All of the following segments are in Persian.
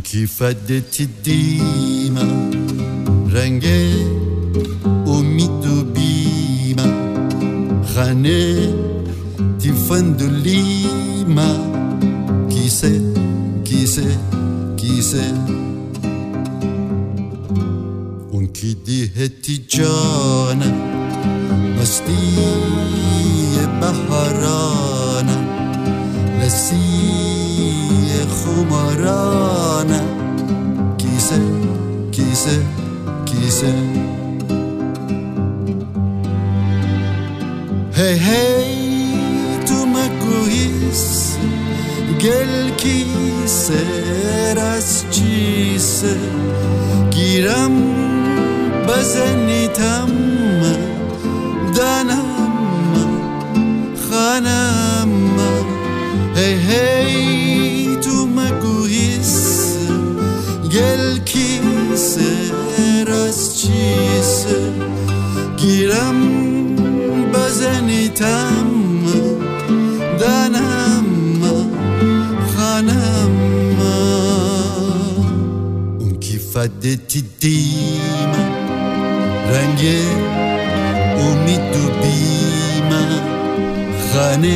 کیفدتی دیما رنگ امید و بیما خانه تیفندولیما کیسه کیسه کیسه اون کی دیهتی جانا مستی بهارانا لسی خمارانا کیسه کیسه کیسه هی هی تو مگویس گل کیسه راز چیسه گیرم بزنیتم دانم خانم هی هی تو مگویس گل کیسه راز چیسه گیرم بزنیتم دانم خانم اون کیفدتی دیما رنگ امید و بیما خانه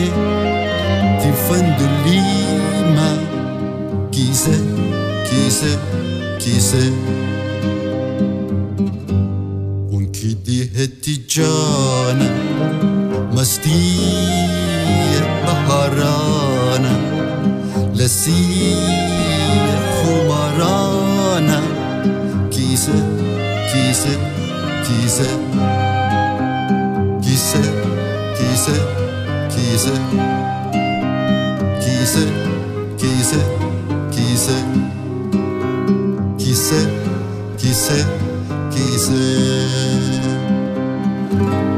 تیفندولیما کیسه کیسه کیسه اون کی دیهتی جانا مستی بهارانا لسی خمارانا کیسه کیسه کیسه کیسه کیسه کیسه کیسه کیسه کیسه کیسه کیسه کیسه